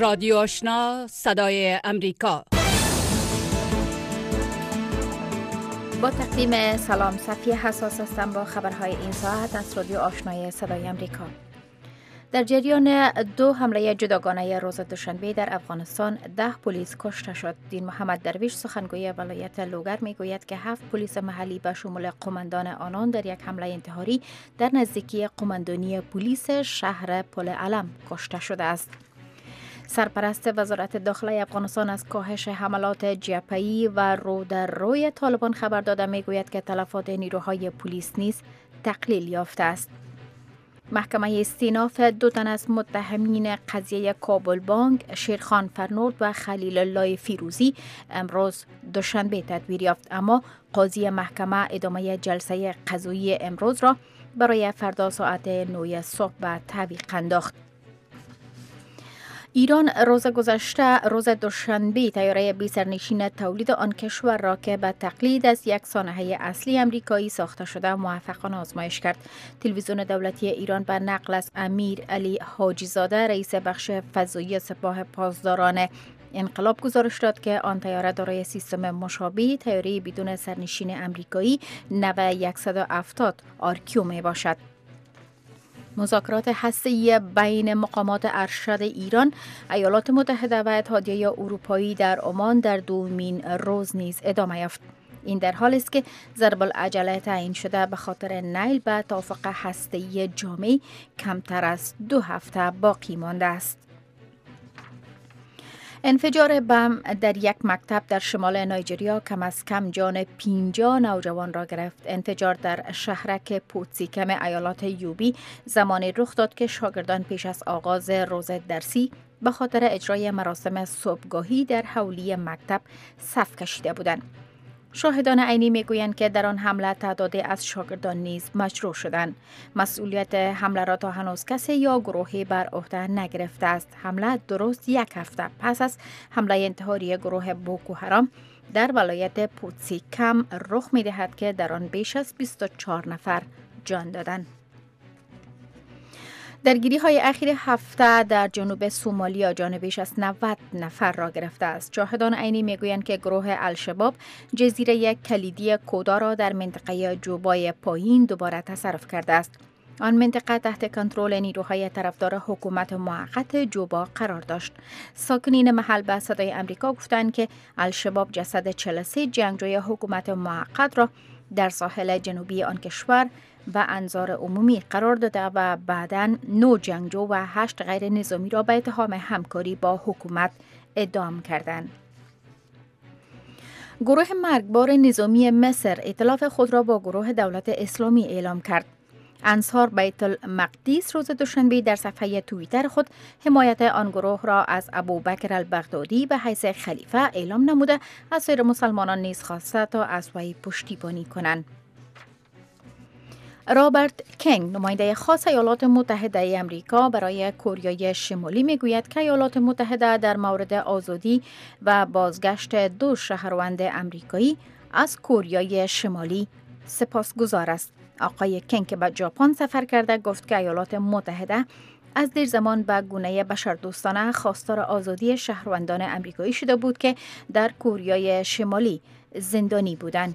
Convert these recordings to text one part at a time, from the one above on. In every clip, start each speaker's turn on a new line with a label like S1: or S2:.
S1: رادیو آشنا صدای امریکا.
S2: با تقدیم سلام، صفیه حساس هستم با خبرهای این ساعت از رادیو آشنای صدای امریکا. در جریان 2 حمله جداگانه روز دوشنبه در افغانستان 10 پلیس کشته شد. دین محمد درویش سخنگوی ولایت لوگر میگوید که 7 پلیس محلی به شمول قماندان آنان در یک حمله انتحاری در نزدیکی قماندانی پلیس شهر پل علم کشته شده است. سرپرست وزارت داخلی افغانستان از کاهش حملات جبهه‌ای و رو در روی طالبان خبر داده میگوید که تلفات نیروهای پلیس نیز تقلیل یافته است. محکمه استیناف 2 تن از متهمین قضیه کابل بانک، شیرخان فرنود و خلیل الله فیروزی امروز دوشنبه تدبیر یافت، اما قاضی محکمه ادامه جلسه قضایی امروز را برای فردا ساعت 9 صبح به تعویق انداخت. ایران روز گذشته روز دوشنبه طیاره بی سرنشین تولید آن کشور را که به تقلید از یک صنایع اصلی امریکایی ساخته شده موفقانه آزمایش کرد. تلویزیون دولتی ایران به نقل از امیر علی حاجی زاده رئیس بخش فضایی سپاه پاسداران انقلاب گزارش داد که آن طیاره دارای سیستم مشابه طیاره بدون سرنشین امریکایی نو 170 آرکیو می باشد. مذاکرات هسته‌ای بین مقامات ارشد ایران، ایالات متحده و اتحادیه اروپایی در عمان در 2مین روز نیز ادامه یافت. این در حالی است که ضرب العجله تعیین شده به خاطر نیل به توافق هسته‌ای جامع کمتر از 2 هفته باقی مانده است. انفجار بم در یک مکتب در شمال نایجریا کم از کم جان 50 نوجوان را گرفت. انفجار در شهرک پوتسیکم ایالات یوبی زمانی رخ داد که شاگردان پیش از آغاز روز درسی به خاطر اجرای مراسم صبحگاهی در حولی مکتب صف کشیده بودند. شاهدان عینی میگویند که در آن حمله تعدادی از شاگردان نیز مجروح شدند. مسئولیت حمله را تا هنوز کسی یا گروهی بر عهده نگرفته است. حمله درست 1 هفته پس از حمله انتحاری گروه بوکو حرام در ولایت پوتسیکم رخ می‌دهد که در آن بیش از 24 نفر جان دادند. درگیری‌های اخیر هفته در جنوب سومالیا جان بیش از 90 نفر را گرفته است. شاهدان عینی میگویند که گروه الشباب جزیره کلیدی کودا را در منطقه جوبای پایین دوباره تصرف کرده است. آن منطقه تحت کنترل نیروهای طرفدار حکومت موقت جوبا قرار داشت. ساکنین محل به صدای امریکا گفتند که الشباب جسد 43 جنگجوی حکومت موقت را در ساحل جنوبی آن کشور و انظار عمومی قرار داده و بعداً 9 جنگجو و 8 غیر نظامی را به اتهام همکاری با حکومت اعدام کردند. گروه مرگبار نظامی مصر ائتلاف خود را با گروه دولت اسلامی اعلام کرد. انصار بیت المقدس روز دوشنبه در صفحه توییتر خود حمایت آن گروه را از ابوبکر البغدادی به حیث خلیفه اعلام نموده، از سایر مسلمانان نیز خواسته تا از وی پشتیبانی کنند. رابرت کینگ، نماینده خاص ایالات متحده امریکا برای کوریای شمالی میگوید که ایالات متحده در مورد آزادی و بازگشت 2 شهروند امریکایی از کوریای شمالی سپاسگزار است. آقای کینگ که به ژاپن سفر کرده گفت که ایالات متحده از دیر زمان به گونه بشردوستانه خواستار آزادی شهروندان امریکایی شده بود که در کوریای شمالی زندانی بودند.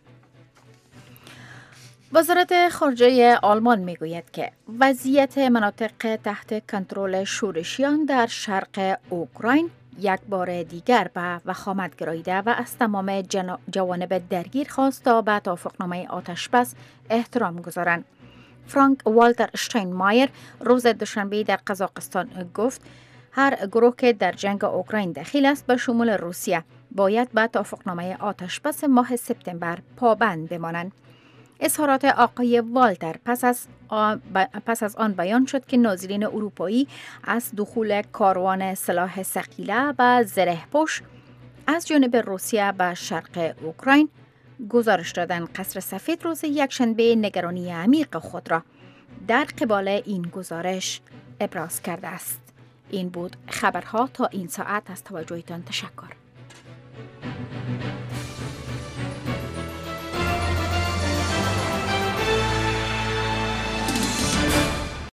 S2: وزارت خارجه آلمان میگوید که وضعیت مناطق تحت کنترل شورشیان در شرق اوکراین یک بار دیگر به وخامت گراییده و از تمام جوانب درگیر خواست تا به توافقنامه آتشبس احترام گذارند. فرانک والتر اشتاینمایر روز دوشنبه در قزاقستان گفت هر گروه که در جنگ اوکراین دخیل است به شمول روسیه باید به توافقنامه آتشبس ماه سپتامبر پابند بمانند. اظهارات آقای والتر پس از آن بیان شد که ناظرین اروپایی از دخول کاروان سلاح ثقیله و زره‌پوش از جانب روسیه به شرق اوکراین گزارش دادند. قصر سفید روز یکشنبه نگرانی عمیق خود را در قبال این گزارش ابراز کرده است. این بود خبرها تا این ساعت. از توجهتان تشکر.